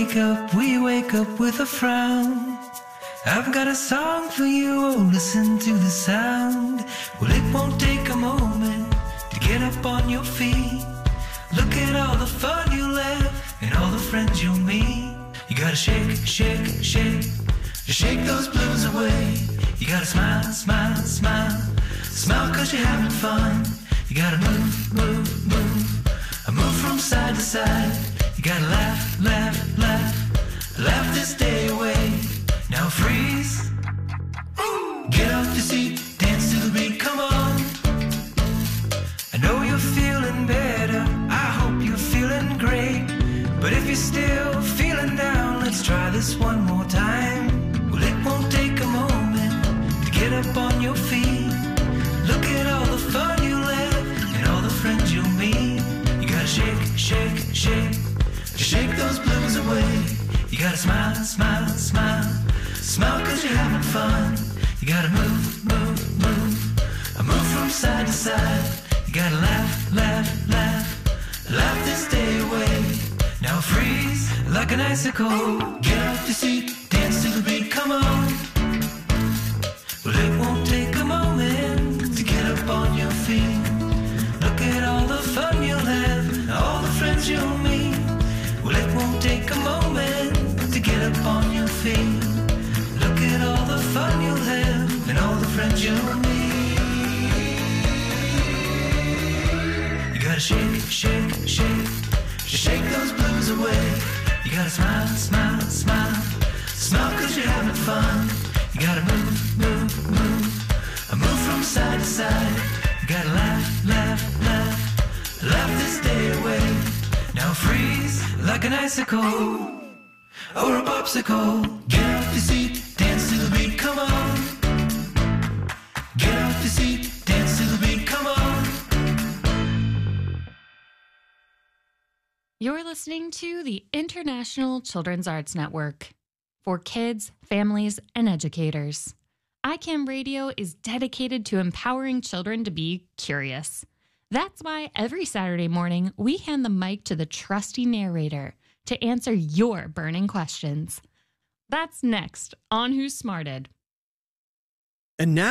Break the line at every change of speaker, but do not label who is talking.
we wake up with a frown. I've got a song for you, oh listen to the sound. Well, it won't take a moment to get up on your feet. Look at all the fun you'll have and all the friends you'll meet. You gotta shake, shake, shake, to shake those blues away. You gotta smile, smile, smile, smile cause you're having fun. You gotta move, move, move, move from side to side. You gotta laugh, laugh, laugh, laugh this day away. Now freeze, get off your seat, dance to the beat, come on. I know you're feeling better, I hope you're feeling great. But if you're still feeling down, let's try this one more time. Well, it won't take a moment to get up on your feet. Look at all the fun you'll have and all the friends you'll meet. You gotta shake, shake, shake, to shake those blues away. You gotta smile, smile, smile, smile cause you're having fun. You gotta move, move, move, move from side to side. You gotta laugh, laugh, laugh, laugh this day away. Now freeze like an icicle, get off your seat, dance to the beat, come on. Well, it won't take a moment to get up on your feet. Look at all the fun you'll have, all the friends you'll meet. Well, it won't take a moment to get up on your feet. Look at all the fun you'll have and all the friends you'll meet. You gotta shake, shake, shake, shake those blues away. You gotta smile, smile, smile, smile cause you're having fun. You gotta move, move, move, move from side to side. You gotta laugh, laugh, laugh, laugh this day away. Now freeze like an icicle or a popsicle. Get off your seat, dance to the beat, come on. Get off your seat, dance to the beat, come on.
You're listening to the International Children's Arts Network for kids, families, and educators. ICAM Radio is dedicated to empowering children to be curious. That's why every Saturday morning, we hand the mic to the trusty narrator to answer your burning questions. That's next on Who Smarted.
And now